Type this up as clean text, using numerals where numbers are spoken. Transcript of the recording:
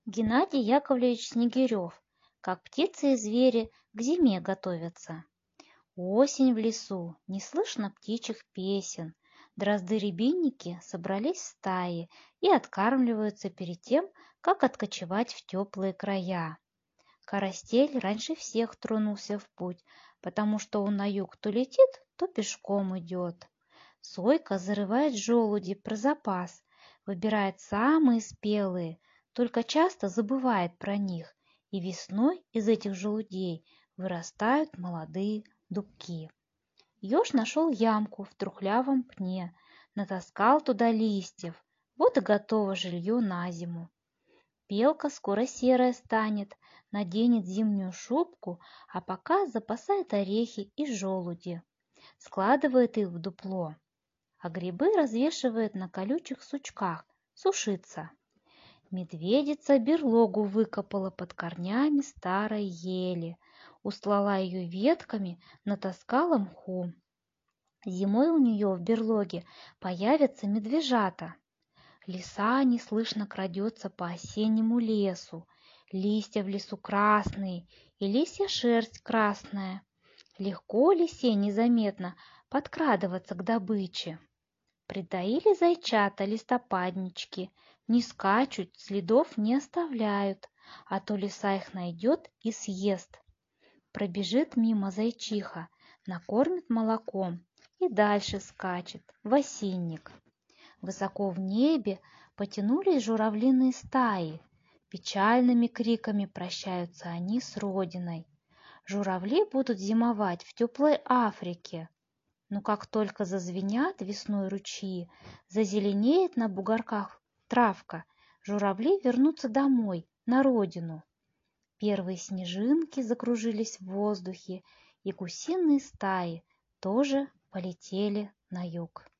Геннадий Яковлевич Снегирев. Как птицы и звери к зиме готовятся. Осень в лесу, не слышно птичьих песен. Дрозды-рябинники собрались в стаи и откармливаются перед тем, как откочевать в теплые края. Карастель раньше всех тронулся в путь, потому что он на юг то летит, то пешком идет. Сойка зарывает желуди про запас, выбирает самые спелые, только часто забывает про них, и весной из этих желудей вырастают молодые дубки. Еж нашел ямку в трухлявом пне, натаскал туда листьев, вот и готово жилье на зиму. Белка скоро серая станет, наденет зимнюю шубку, а пока запасает орехи и желуди, складывает их в дупло, а грибы развешивает на колючих сучках, сушиться. Медведица берлогу выкопала под корнями старой ели, устлала ее ветками, натаскала мху. Зимой у нее в берлоге появятся медвежата. Лиса неслышно крадется по осеннему лесу. Листья в лесу красные, и лисья шерсть красная. Легко лисе незаметно подкрадываться к добыче. Притаили зайчата листопаднички, не скачут, следов не оставляют, а то лиса их найдет и съест. Пробежит мимо зайчиха, накормит молоком и дальше скачет в осинник. Высоко в небе потянулись журавлиные стаи. Печальными криками прощаются они с родиной. Журавли будут зимовать в теплой Африке. Но как только зазвенят весной ручьи, зазеленеет на бугорках травка, журавли вернутся домой, на родину. Первые снежинки закружились в воздухе, и гусиные стаи тоже полетели на юг.